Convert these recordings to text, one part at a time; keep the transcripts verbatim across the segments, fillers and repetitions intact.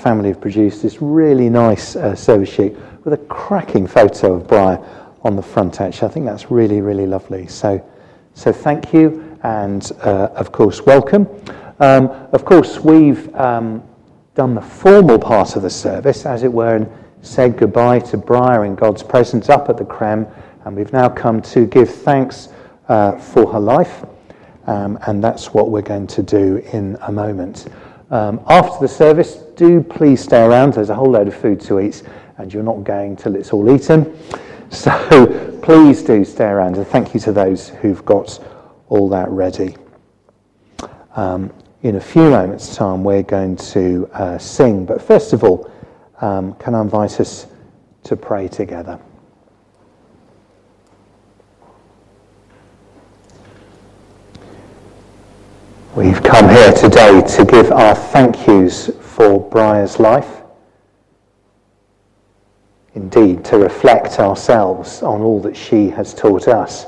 family have produced this really nice uh, service sheet with a cracking photo of Briar on the front, actually. I think that's really, really lovely. So, so thank you, and uh, of course, welcome. Um, of course, we've um, done the formal part of the service, as it were, and said goodbye to Briar in God's presence up at the Crem, and we've now come to give thanks uh, for her life, um, and that's what we're going to do in a moment. Um, after the service, do please stay around. There's a whole load of food to eat, and you're not going till it's all eaten. So please do stay around, and thank you to those who've got all that ready. Um, in a few moments' time, we're going to uh, sing, but first of all, um, can I invite us to pray together? We've come here today to give our thank yous for Briar's life. Indeed, to reflect ourselves on all that she has taught us.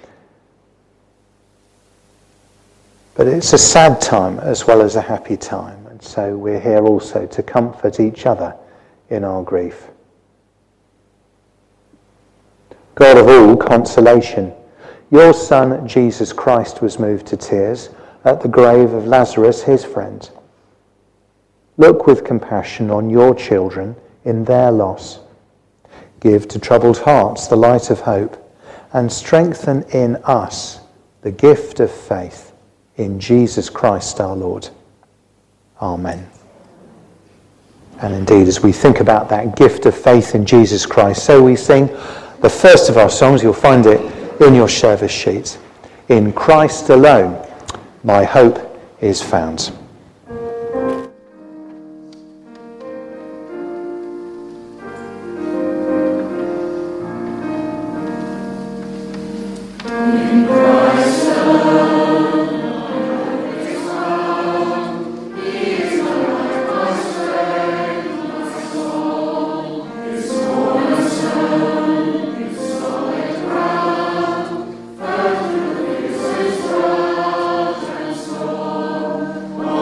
But it's a sad time as well as a happy time, and so we're here also to comfort each other in our grief. God of all consolation, your Son Jesus Christ was moved to tears at the grave of Lazarus, his friend. Look with compassion on your children in their loss. Give to troubled hearts the light of hope, and strengthen in us the gift of faith in Jesus Christ our Lord. Amen. And indeed, as we think about that gift of faith in Jesus Christ, so we sing the first of our songs. You'll find it in your service sheet. In Christ alone, my hope is found. Oh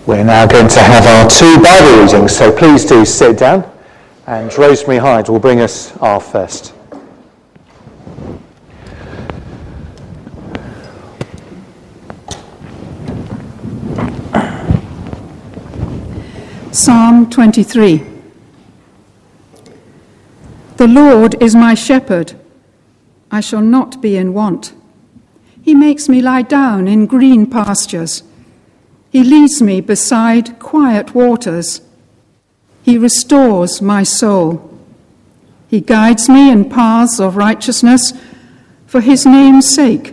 We're now going to have our two Bible readings, so please do sit down, and Rosemary Hyde will bring us our first. Psalm twenty-three. The Lord is my shepherd, I shall not be in want. He makes me lie down in green pastures. He leads me beside quiet waters. He restores my soul. He guides me in paths of righteousness for his name's sake.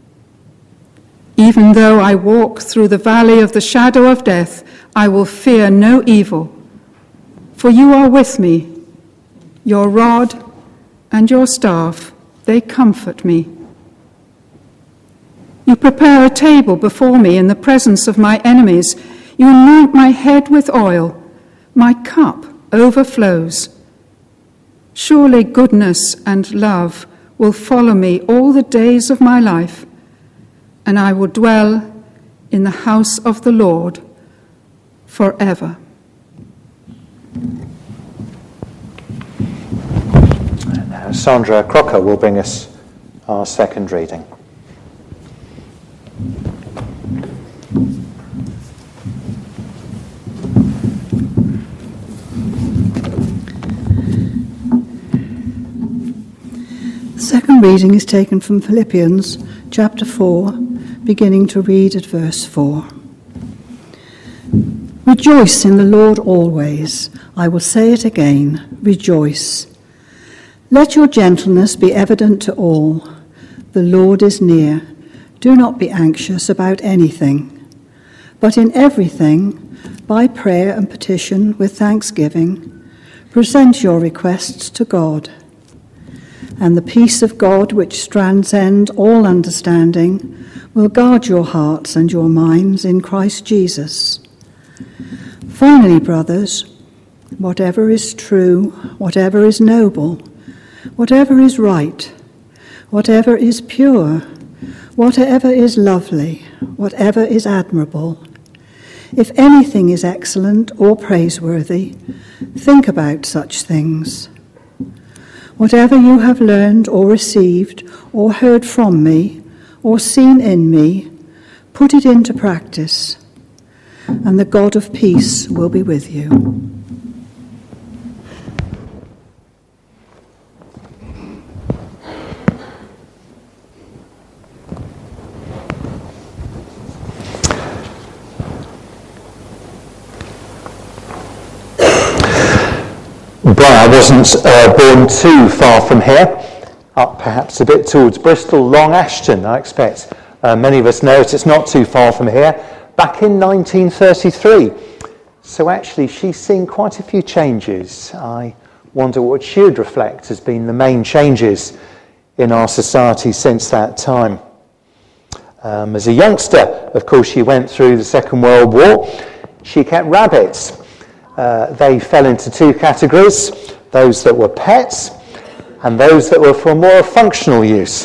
Even though I walk through the valley of the shadow of death, I will fear no evil, for you are with me. Your rod and your staff, they comfort me. You prepare a table before me in the presence of my enemies. You anoint my head with oil. My cup overflows. Surely goodness and love will follow me all the days of my life, and I will dwell in the house of the Lord forever. And now Sandra Crocker will bring us our second reading. The second reading is taken from Philippians chapter four, beginning to read at verse four. Rejoice in the Lord always. I will say it again, rejoice. Let your gentleness be evident to all. The Lord is near. Do not be anxious about anything, but in everything, by prayer and petition with thanksgiving, present your requests to God. And the peace of God, which transcends all understanding, will guard your hearts and your minds in Christ Jesus. Finally, brothers, whatever is true, whatever is noble, whatever is right, whatever is pure, whatever is lovely, whatever is admirable, if anything is excellent or praiseworthy, think about such things. Whatever you have learned or received or heard from me or seen in me, put it into practice, and the God of peace will be with you. Briar wasn't uh, born too far from here, up perhaps a bit towards Bristol, Long Ashton, I expect. Uh, many of us know it, it's not too far from here. Back in nineteen thirty-three. So actually she's seen quite a few changes. I wonder what she would reflect has been the main changes in our society since that time. Um, as a youngster, of course, she went through the Second World War. She kept rabbits. Uh, they fell into two categories, those that were pets and those that were for more functional use.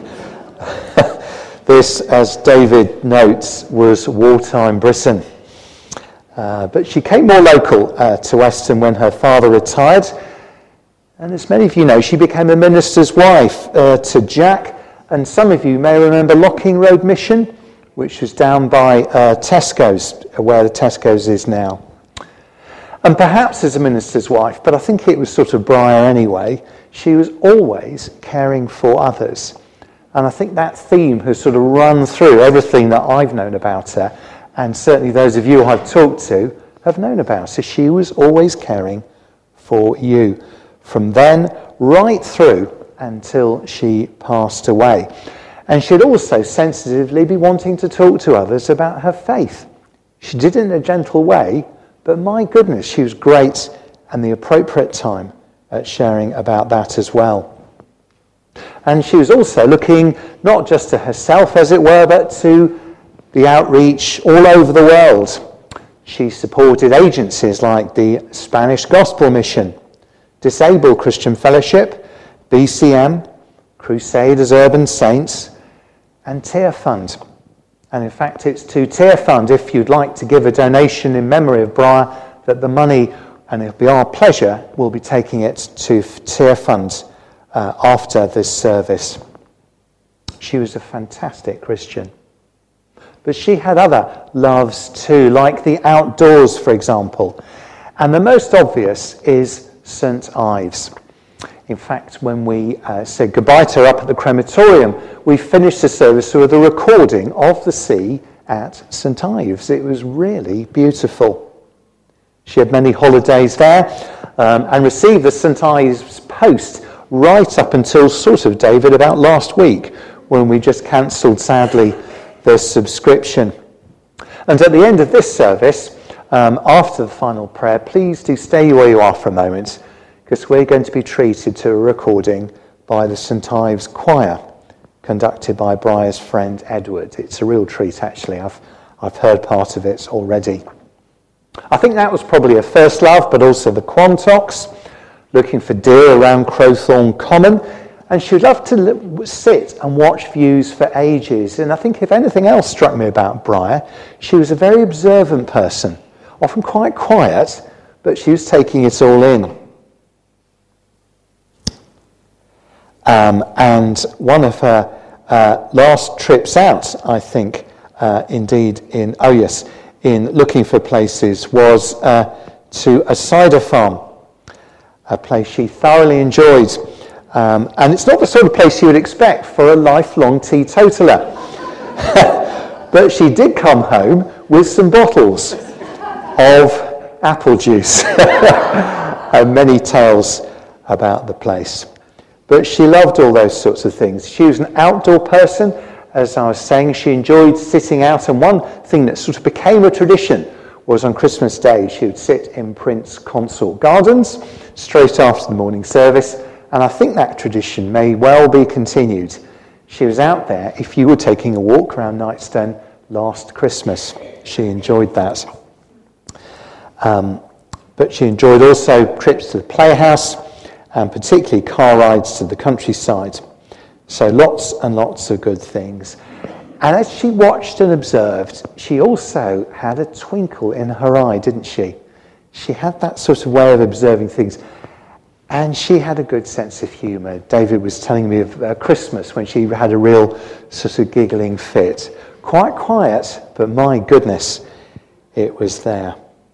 This, as David notes, was wartime Britain. Uh, but she came more local uh, to Weston when her father retired. And as many of you know, she became a minister's wife uh, to Jack. And some of you may remember Locking Road Mission, which was down by uh, Tesco's, where the Tesco's is now. And perhaps as a minister's wife, but I think it was sort of Briar anyway, she was always caring for others. And I think that theme has sort of run through everything that I've known about her, and certainly those of you I've talked to have known about her. She was always caring for you, from then right through until she passed away. And she'd also sensitively be wanting to talk to others about her faith. She did it in a gentle way, but my goodness, she was great and the appropriate time at sharing about that as well. And she was also looking not just to herself, as it were, but to the outreach all over the world. She supported agencies like the Spanish Gospel Mission, Disabled Christian Fellowship, B C M, Crusaders Urban Saints, and Tear Fund. And in fact, it's to Tear Fund, if you'd like to give a donation in memory of Briar, that the money, and it'll be our pleasure, we'll be taking it to Tear Fund uh, after this service. She was a fantastic Christian. But she had other loves too, like the outdoors, for example. And the most obvious is Saint Ives. In fact, when we uh, said goodbye to her up at the crematorium, we finished the service with a recording of the sea at Saint Ives. It was really beautiful. She had many holidays there um, and received the Saint Ives post right up until sort of, David, about last week, when we just cancelled, sadly, the subscription. And at the end of this service, um, after the final prayer, please do stay where you are for a moment, because we're going to be treated to a recording by the Saint Ives Choir, conducted by Briar's friend Edward. It's a real treat, actually. I've I've heard part of it already. I think that was probably a first love, but also the Quantocks, looking for deer around Crowthorne Common, and she'd love to sit and watch views for ages. And I think if anything else struck me about Briar, she was a very observant person, often quite quiet, but she was taking it all in. Um, and one of her uh, last trips out, I think, uh, indeed, in, oh yes, in looking for places was uh, to a cider farm, a place she thoroughly enjoyed. Um, and it's not the sort of place you would expect for a lifelong teetotaler. But she did come home with some bottles of apple juice and many tales about the place. But she loved all those sorts of things. She was an outdoor person, as I was saying. She enjoyed sitting out, and one thing that sort of became a tradition was on Christmas Day she would sit in Prince Consort Gardens straight after the morning service, and I think that tradition may well be continued. She was out there if you were taking a walk around Knightstone last Christmas. She enjoyed that. Um, but she enjoyed also trips to the playhouse, and particularly car rides to the countryside. So lots and lots of good things. And as she watched and observed, she also had a twinkle in her eye, didn't she? She had that sort of way of observing things. And she had a good sense of humour. David was telling me of uh, Christmas when she had a real sort of giggling fit. Quite quiet, but my goodness, it was there.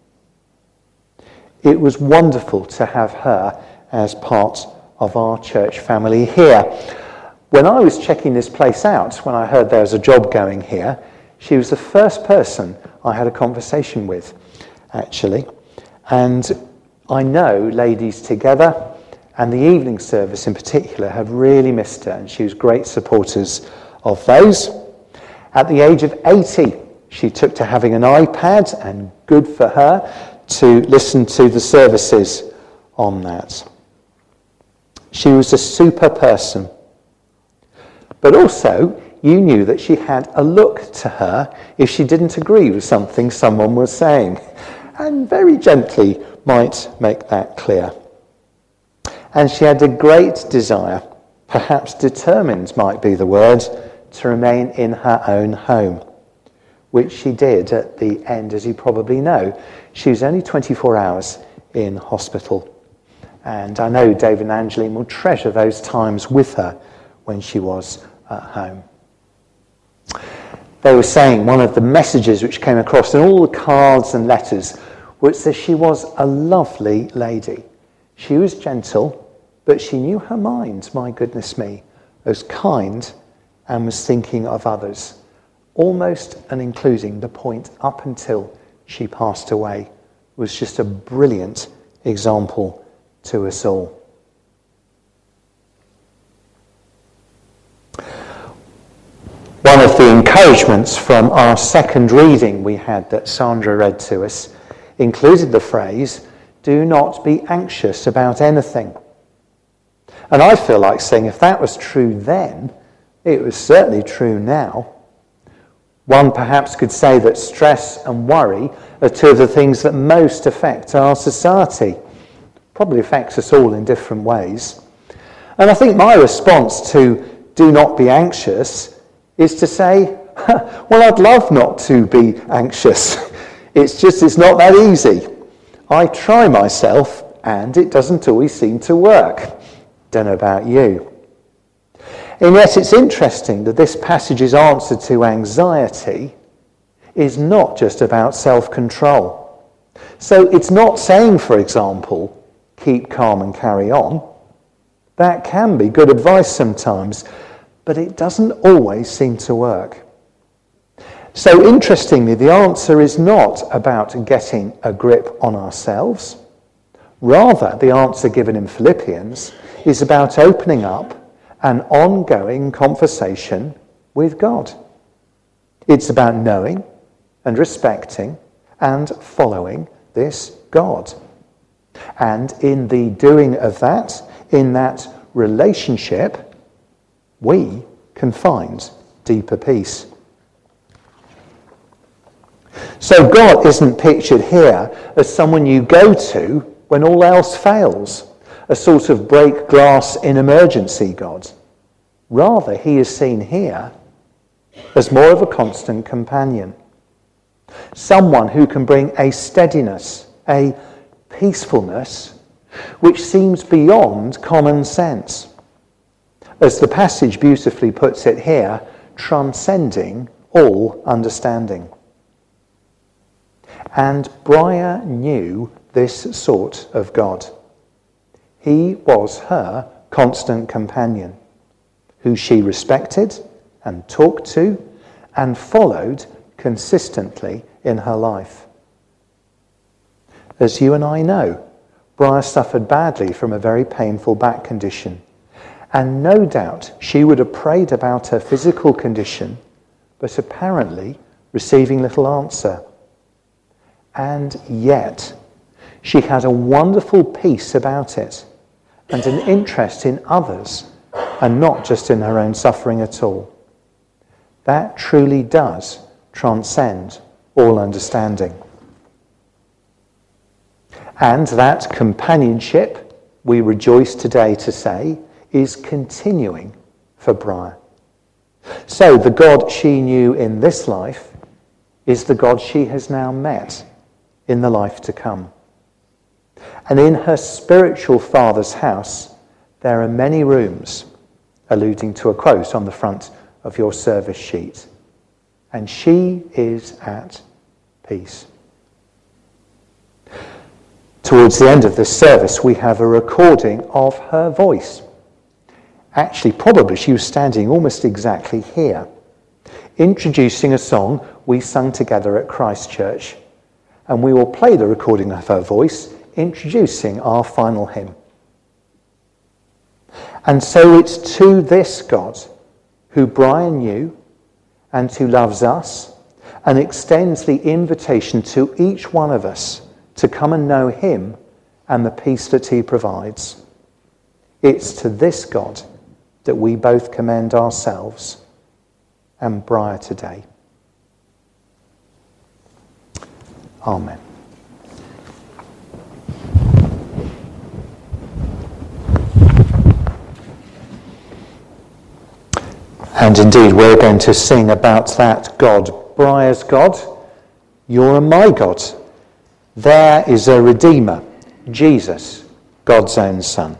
It was wonderful to have her as part of our church family here. When I was checking this place out, when I heard there was a job going here, she was the first person I had a conversation with, actually. And I know Ladies Together and the evening service in particular have really missed her, and she was great supporters of those. At the age of eighty, she took to having an iPad, and good for her, to listen to the services on that. She was a super person. But also, you knew that she had a look to her if she didn't agree with something someone was saying, and very gently might make that clear. And she had a great desire, perhaps determined might be the word, to remain in her own home, which she did at the end, as you probably know. She was only twenty-four hours in hospital. And I know David and Angeline will treasure those times with her when she was at home. They were saying one of the messages which came across in all the cards and letters was that she was a lovely lady. She was gentle, but she knew her mind, my goodness me, was kind and was thinking of others, almost and including the point up until she passed away, was just a brilliant example to us all. One of the encouragements from our second reading we had that Sandra read to us included the phrase, "Do not be anxious about anything." And I feel like saying if that was true then, it was certainly true now. One perhaps could say that stress and worry are two of the things that most affect our society. Probably affects us all in different ways. And I think my response to "do not be anxious" is to say, Well, I'd love not to be anxious. It's just, it's not that easy. I try myself and it doesn't always seem to work. Don't know about you. And yet it's interesting that this passage's answer to anxiety is not just about self-control. So it's not saying, for example, keep calm and carry on. That can be good advice sometimes, but it doesn't always seem to work. So interestingly, the answer is not about getting a grip on ourselves. Rather, the answer given in Philippians is about opening up an ongoing conversation with God. It's about knowing and respecting and following this God. And in the doing of that, in that relationship, we can find deeper peace. So God isn't pictured here as someone you go to when all else fails, a sort of break glass in emergency God. Rather, he is seen here as more of a constant companion, someone who can bring a steadiness, a peacefulness, which seems beyond common sense. As the passage beautifully puts it here, transcending all understanding. And Briar knew this sort of God. He was her constant companion, who she respected and talked to and followed consistently in her life. As you and I know, Briar suffered badly from a very painful back condition, and no doubt she would have prayed about her physical condition, but apparently receiving little answer. And yet, she had a wonderful peace about it, and an interest in others, and not just in her own suffering at all. That truly does transcend all understanding. And that companionship, we rejoice today to say, is continuing for Briar. So the God she knew in this life is the God she has now met in the life to come. And in her spiritual father's house, there are many rooms, alluding to a quote on the front of your service sheet. And she is at peace. Towards the end of this service, we have a recording of her voice. Actually, probably she was standing almost exactly here, introducing a song we sung together at Christchurch. And we will play the recording of her voice, introducing our final hymn. And so it's to this God, who Brian knew and who loves us, and extends the invitation to each one of us to come and know him and the peace that he provides. It's to this God that we both commend ourselves and Briar today. Amen. And indeed, we're going to sing about that God, Briar's God, your and my God. There is a Redeemer, Jesus, God's own Son.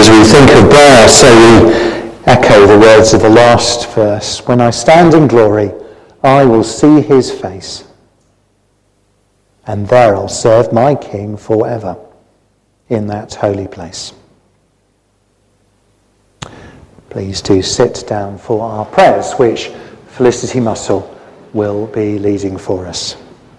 as we think of Briar, so we echo the words of the last verse. When I stand in glory, I will see his face, and there I'll serve my King forever in that holy place. Please do sit down for our prayers, which Felicity Muscle will be leading for us.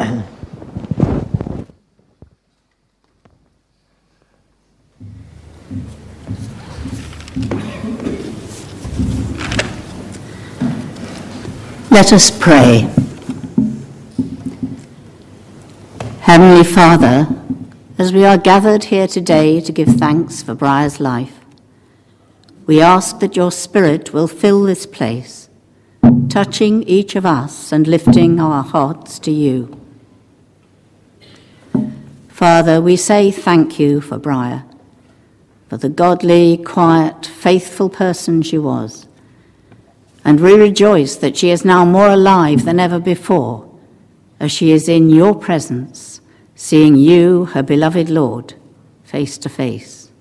Let us pray. Heavenly Father, as we are gathered here today to give thanks for Briar's life, we ask that your Spirit will fill this place, touching each of us and lifting our hearts to you. Father, we say thank you for Briar, for the godly, quiet, faithful person she was, and we rejoice that she is now more alive than ever before, as she is in your presence, seeing you, her beloved Lord, face to face.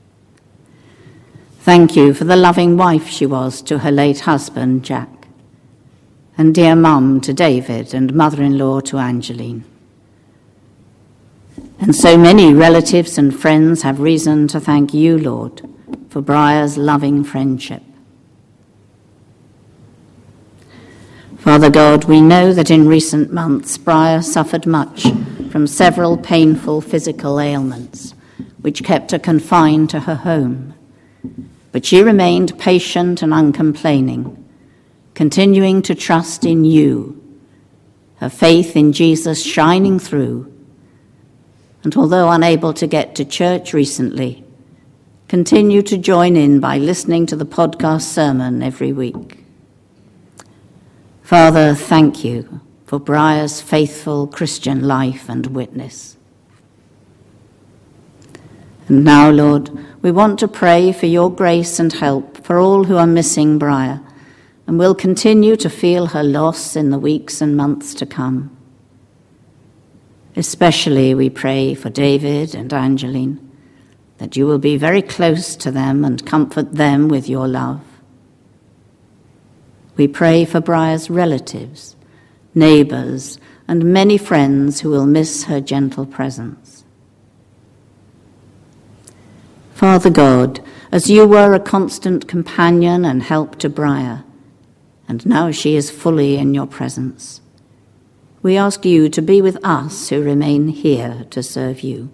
Thank you for the loving wife she was to her late husband, Jack, and dear mum to David and mother-in-law to Angeline. And so many relatives and friends have reason to thank you, Lord, for Briar's loving friendship. Father God, we know that in recent months Briar suffered much from several painful physical ailments, which kept her confined to her home. But she remained patient and uncomplaining, continuing to trust in you, her faith in Jesus shining through, and although unable to get to church recently, continue to join in by listening to the podcast sermon every week. Father, thank you for Briar's faithful Christian life and witness. And now, Lord, we want to pray for your grace and help for all who are missing Briar, and will continue to feel her loss in the weeks and months to come. Especially we pray for David and Angeline, that you will be very close to them and comfort them with your love. We pray for Briar's relatives, neighbours, and many friends who will miss her gentle presence. Father God, as you were a constant companion and help to Briar, and now she is fully in your presence, we ask you to be with us who remain here to serve you.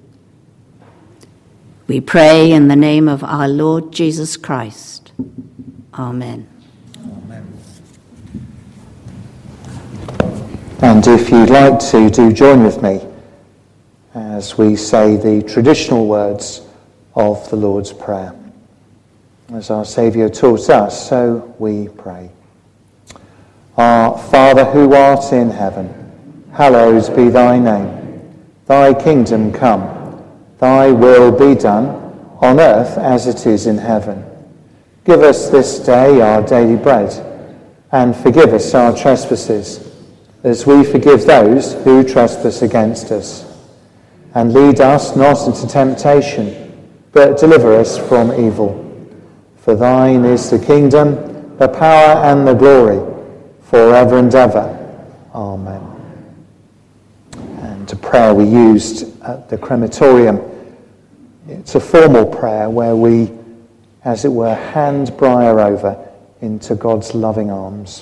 We pray in the name of our Lord Jesus Christ. Amen. And if you'd like to, do join with me as we say the traditional words of the Lord's Prayer. As our Saviour taught us, so we pray. Our Father who art in heaven, hallowed be thy name. Thy kingdom come, thy will be done, on earth as it is in heaven. Give us this day our daily bread, and forgive us our trespasses, as we forgive those who trespass against us. And lead us not into temptation, but deliver us from evil. For thine is the kingdom, the power and the glory, forever and ever. Amen. And a prayer we used at the crematorium, it's a formal prayer where we, as it were, hand Briar over into God's loving arms.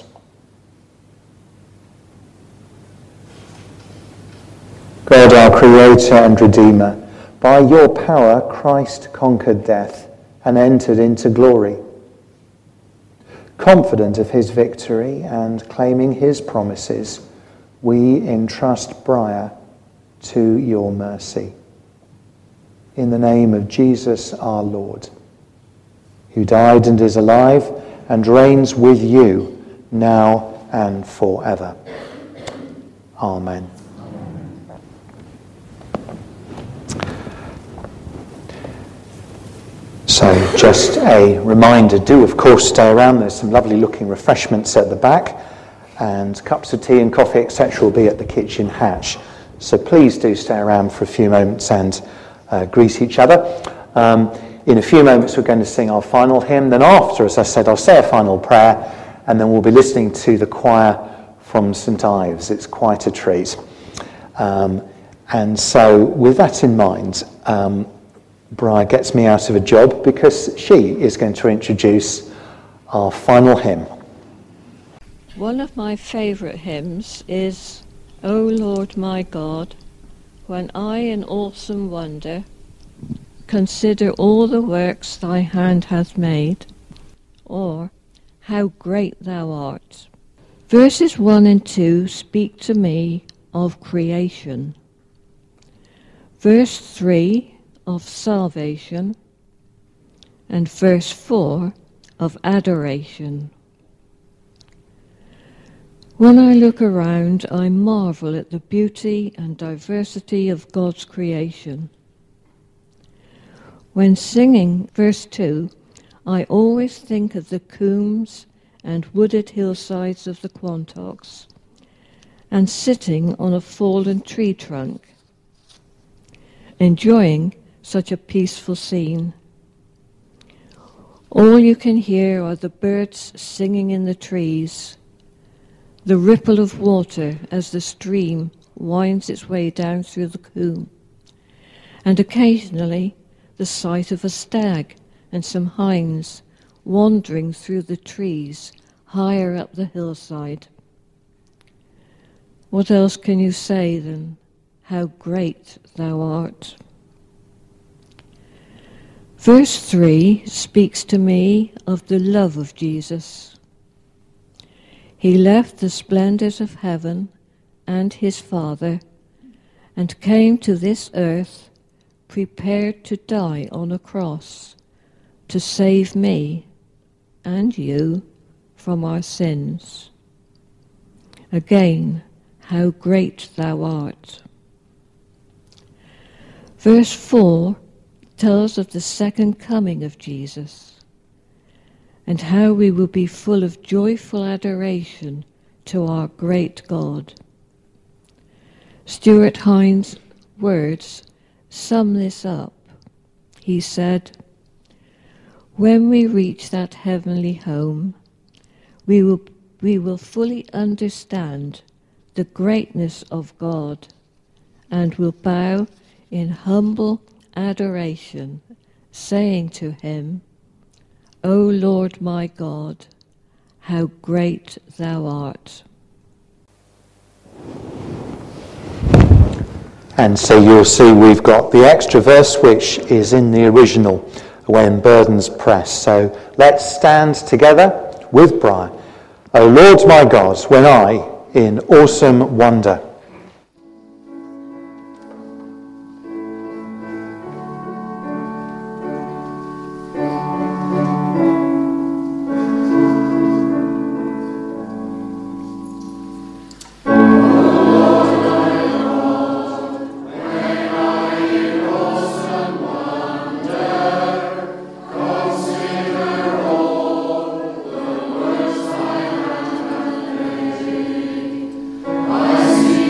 God, our Creator and Redeemer, by your power Christ conquered death and entered into glory. Confident of his victory and claiming his promises, we entrust Briar to your mercy. In the name of Jesus our Lord, who died and is alive and reigns with you now and forever. Amen. So just a reminder, do of course stay around. There's some lovely looking refreshments at the back, and cups of tea and coffee, et cetera will be at the kitchen hatch. So please do stay around for a few moments and uh, greet each other. Um, in a few moments we're going to sing our final hymn. Then after, as I said, I'll say a final prayer, and then we'll be listening to the choir from St Ives. It's quite a treat. Um, and so with that in mind, um, Bri gets me out of a job because she is going to introduce our final hymn. One of my favourite hymns is O Lord my God, when I in awesome wonder consider all the works thy hand hath made, or how great thou art. Verses one and two speak to me of creation. Verse three of salvation, and verse four of adoration. When I look around, I marvel at the beauty and diversity of God's creation. When singing verse two, I always think of the combes and wooded hillsides of the Quantocks, and sitting on a fallen tree trunk, enjoying such a peaceful scene. All you can hear are the birds singing in the trees, the ripple of water as the stream winds its way down through the coombe, and occasionally the sight of a stag and some hinds wandering through the trees higher up the hillside. What else can you say than how great thou art? Verse three speaks to me of the love of Jesus. He left the splendors of heaven and his Father and came to this earth prepared to die on a cross to save me and you from our sins. Again, how great thou art. Verse four tells of the second coming of Jesus and how we will be full of joyful adoration to our great God. Stuart Hind's words sum this up. He said, "When we reach that heavenly home, we will, we will fully understand the greatness of God and will bow in humble adoration, saying to him, O Lord my God, how great thou art." And so you'll see we've got the extra verse which is in the original when burdens press. So let's stand together with Bri. O Lord my God, when I in awesome wonder I see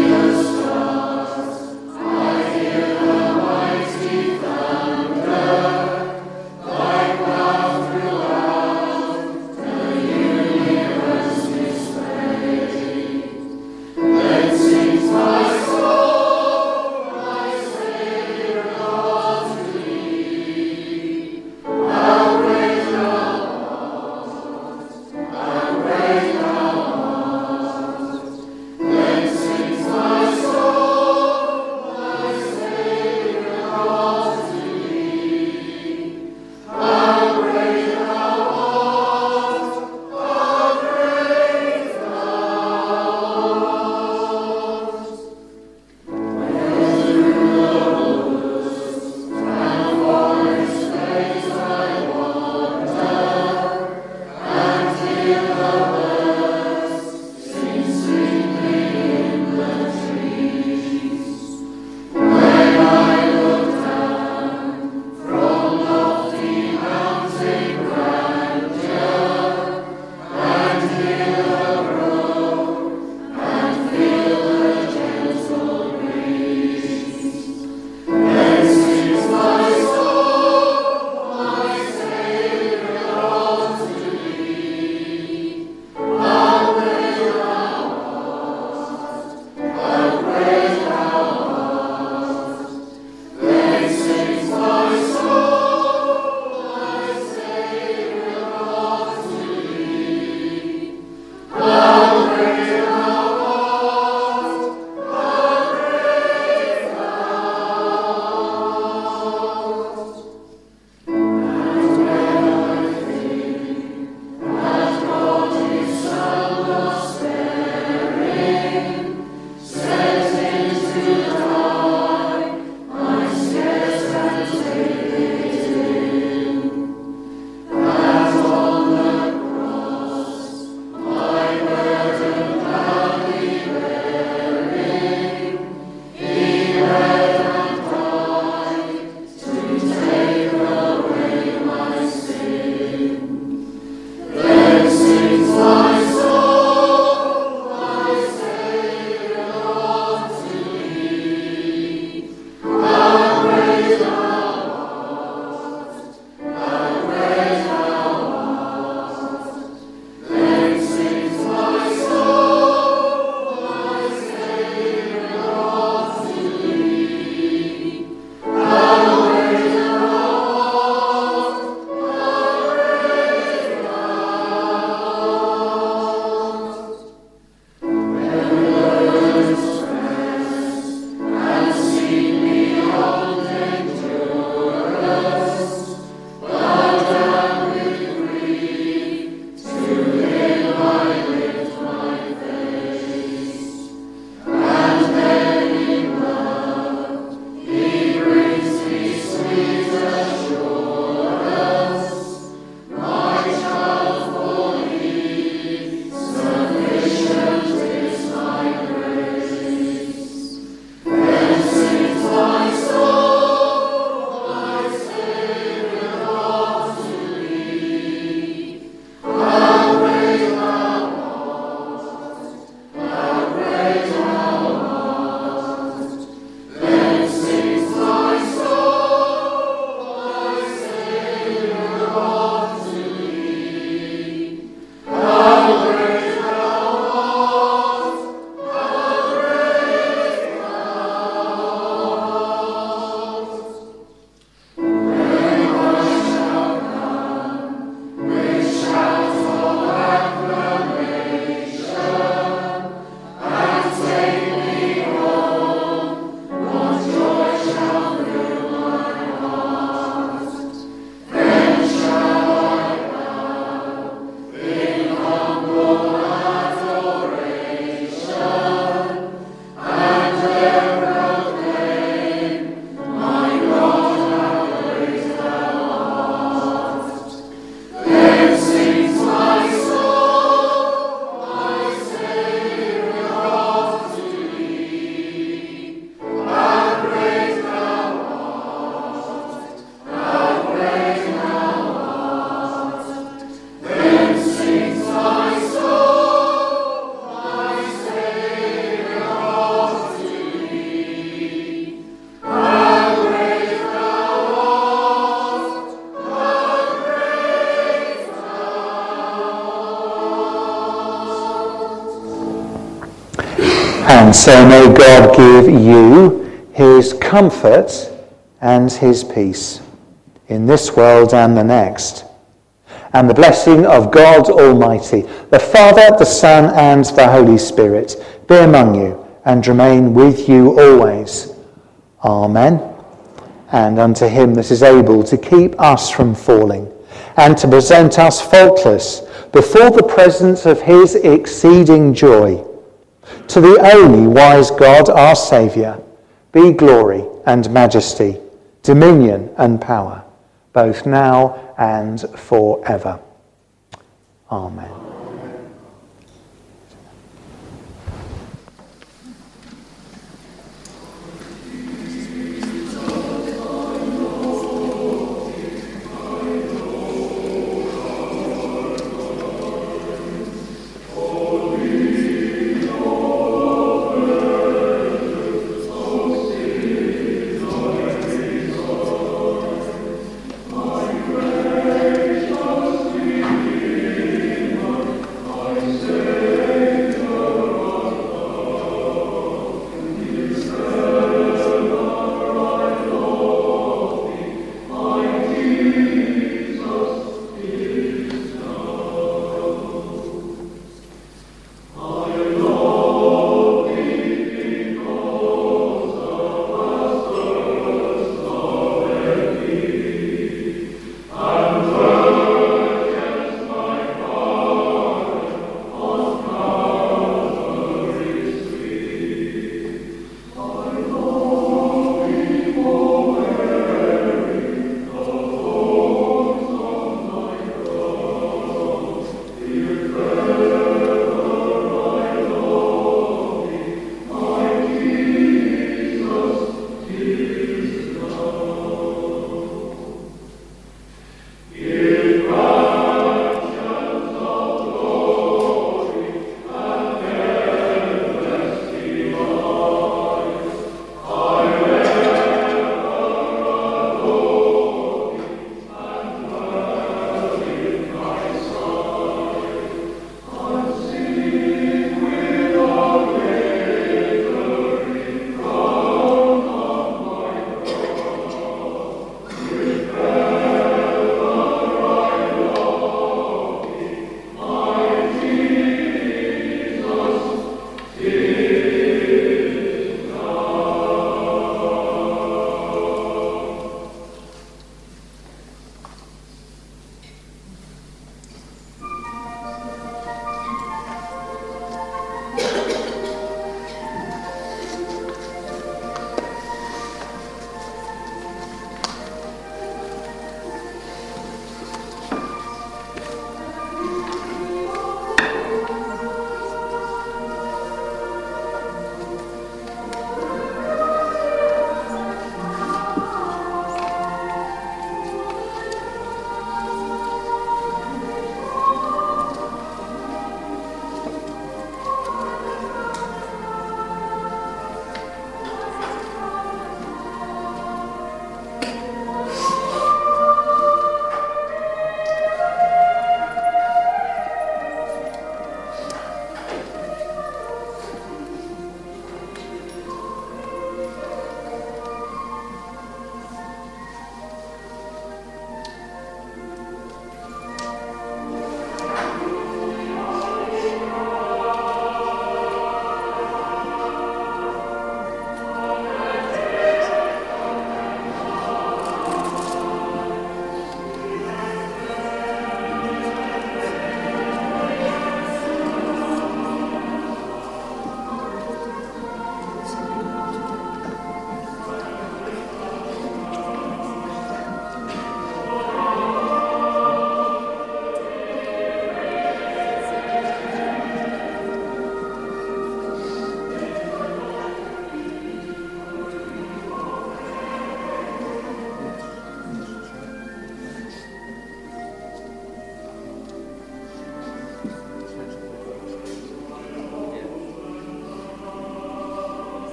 And so may God give you his comfort and his peace in this world and the next. And the blessing of God Almighty, the Father, the Son, and the Holy Spirit be among you and remain with you always. Amen. And unto him that is able to keep us from falling and to present us faultless before the presence of his exceeding joy, to the only wise God, our Saviour, be glory and majesty, dominion and power, both now and forever. Amen.